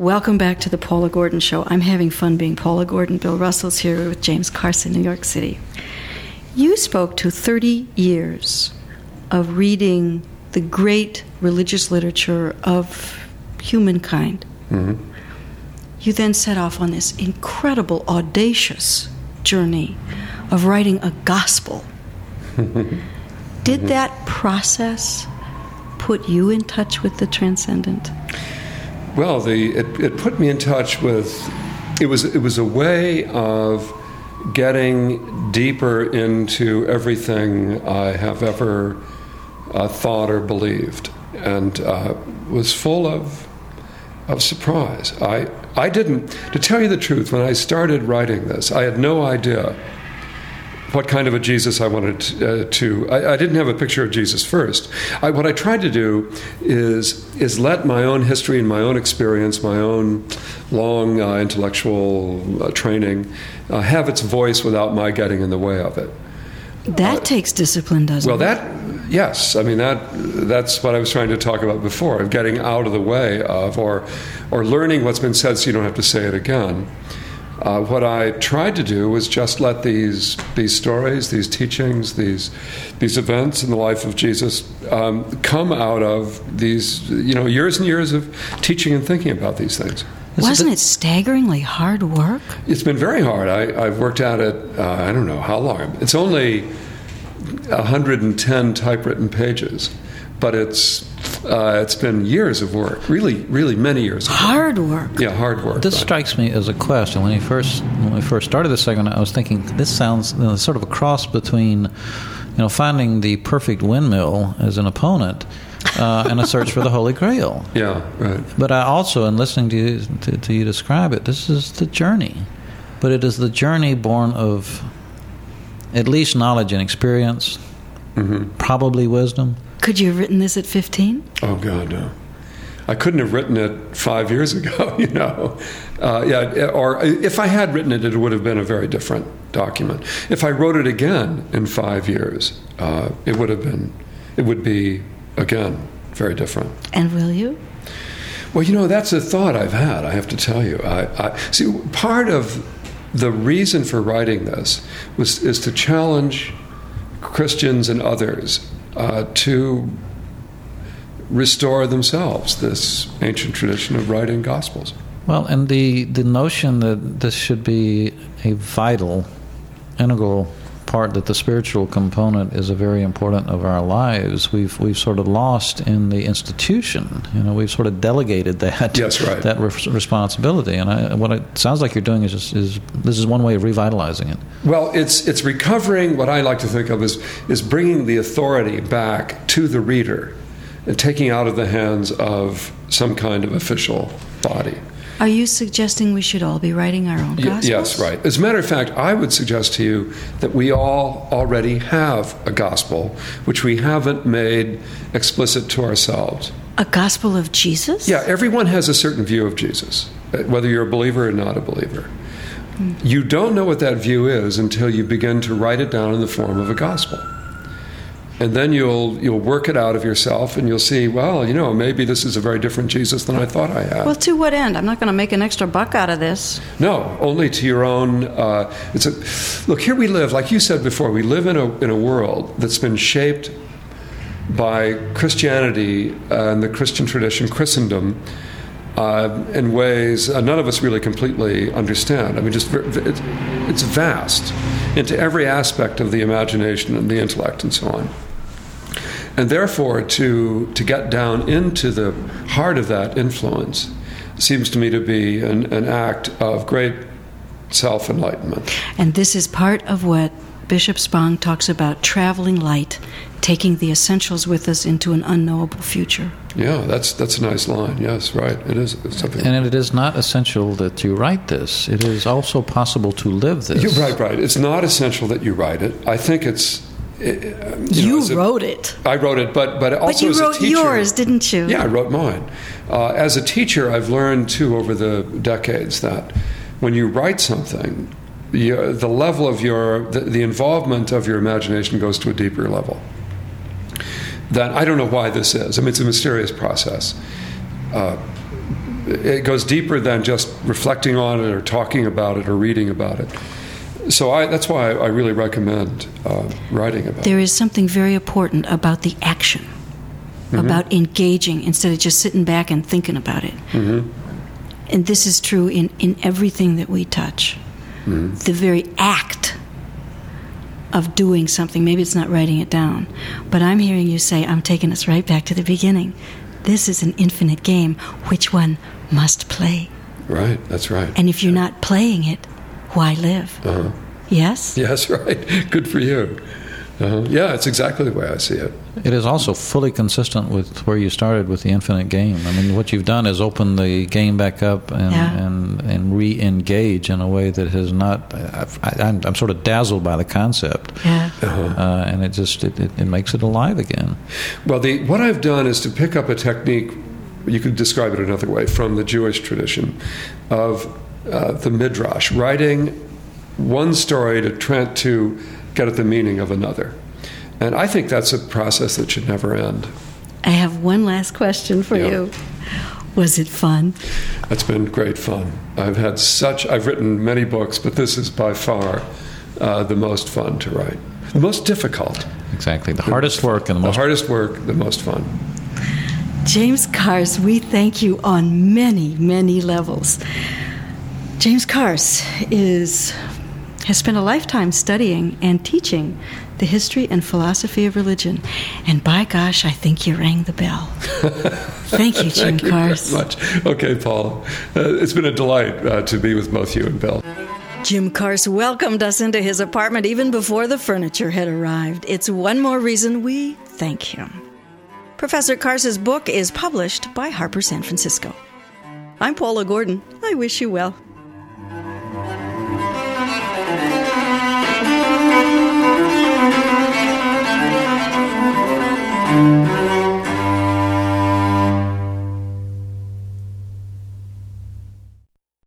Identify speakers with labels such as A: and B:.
A: Welcome back to the Paula Gordon Show. I'm having fun being Paula Gordon. Bill Russell's here with James Carson, New York City. You spoke to 30 years of reading the great religious literature of humankind. Mm-hmm. You then set off on this incredible, audacious journey of writing a gospel. Did that process put you in touch with the transcendent?
B: Well, it put me in touch with, it was a way of getting deeper into everything I have ever thought or believed, and was full of surprise. I didn't, to tell you the truth, when I started writing this, I had no idea what kind of a Jesus I wanted to. I didn't have a picture of Jesus first. What I tried to do is let my own history and my own experience, my own long intellectual training, have its voice without my getting in the way of it.
A: That takes discipline, doesn't it?
B: Well, yes. I mean, that's what I was trying to talk about before, of getting out of the way of, or learning what's been said so you don't have to say it again. What I tried to do was just let these stories, these teachings, these events in the life of Jesus come out of these years and years of teaching and thinking about these things.
A: Wasn't it staggeringly hard work?
B: It's been very hard. I've worked at it, I don't know how long. It's only 110 typewritten pages, but it's been years of work, really many years of work.
A: Hard work.
B: Yeah, hard work.
C: This strikes me as a question. When we first started this segment, I was thinking this sounds sort of a cross between finding the perfect windmill as an opponent and a search for the Holy Grail.
B: Yeah, right.
C: But I also, in listening to you describe it, this is the journey. But it is the journey born of at least knowledge and experience, probably wisdom.
A: Could you have written this at 15?
B: Oh, God, no. I couldn't have written it 5 years ago, or if I had written it, it would have been a very different document. If I wrote it again in 5 years, it would be, again, very different.
A: And will you?
B: Well, that's a thought I've had, I have to tell you. I see, part of the reason for writing this is to challenge Christians and others to restore themselves this ancient tradition of writing Gospels.
C: Well, and the notion that this should be a vital, integral part, that the spiritual component is a very important of our lives, we've sort of lost in the institution. We've sort of delegated that.
B: Yes, right.
C: That responsibility. And what it sounds like you're doing is this is one way of revitalizing it.
B: Well, it's recovering what I like to think of is bringing the authority back to the reader and taking out of the hands of some kind of official body.
A: Are you suggesting we should all be writing our own Gospels?
B: Yes, right. As a matter of fact, I would suggest to you that we all already have a Gospel, which we haven't made explicit to ourselves.
A: A Gospel of Jesus?
B: Yeah, everyone has a certain view of Jesus, whether you're a believer or not a believer. You don't know what that view is until you begin to write it down in the form of a Gospel. And then you'll work it out of yourself, and you'll see, well, maybe this is a very different Jesus than I thought I had.
A: Well, to what end? I'm not going to make an extra buck out of this.
B: No, only to your own. Look, here we live, like you said before, we live in a world that's been shaped by Christianity and the Christian tradition, Christendom, in ways none of us really completely understand. I mean, it's vast into every aspect of the imagination and the intellect and so on. And therefore, to get down into the heart of that influence seems to me to be an act of great self-enlightenment.
A: And this is part of what Bishop Spong talks about, traveling light, taking the essentials with us into an unknowable future.
B: Yeah, that's a nice line. Yes, right. It is something.
C: And it is not essential that you write this. It is also possible to live this.
B: You're right. It's not essential that you write it. I think it's...
A: You wrote it.
B: I wrote it, but also
A: but you
B: as
A: wrote
B: a teacher,
A: yours, didn't you?
B: Yeah, I wrote mine. As a teacher, I've learned, too, over the decades that when you write something, the level of the involvement of your imagination goes to a deeper level. That I don't know why this is. I mean, it's a mysterious process. it goes deeper than just reflecting on it or talking about it or reading about it. So that's why I really recommend writing about it.
A: There is something very important about the action, about engaging instead of just sitting back and thinking about it. And this is true in everything that we touch. The very act of doing something, maybe it's not writing it down, but I'm hearing you say, I'm taking us right back to the beginning. This is an infinite game. Which one must play?
B: Right, that's right.
A: And if you're not playing it, why live? Yes?
B: Yes, right. Good for you. Yeah, it's exactly the way I see it.
C: It is also fully consistent with where you started with the infinite game. I mean, what you've done is open the game back up and re-engage in a way that has not... I'm sort of dazzled by the concept.
A: Yeah.
C: And it makes it alive again.
B: Well, what I've done is to pick up a technique, you could describe it another way, from the Jewish tradition of the Midrash, writing one story to get at the meaning of another. And I think that's a process that should never end.
A: I have one last question for you. Was it fun?
B: It's been great fun. I've written many books, but this is by far the most fun to write. The most difficult.
C: Exactly. The hardest work and the most...
B: The hardest work, the most fun.
A: James Carse, we thank you on many, many levels. James Carse has spent a lifetime studying and teaching the history and philosophy of religion. And by gosh, I think you rang the bell. Thank you, Jim Carse.
B: Thank you very much. Okay, Paula. It's been a delight to be with both you and Bill.
A: Jim Carse welcomed us into his apartment even before the furniture had arrived. It's one more reason we thank him. Professor Carse's book is published by Harper San Francisco. I'm Paula Gordon. I wish you well.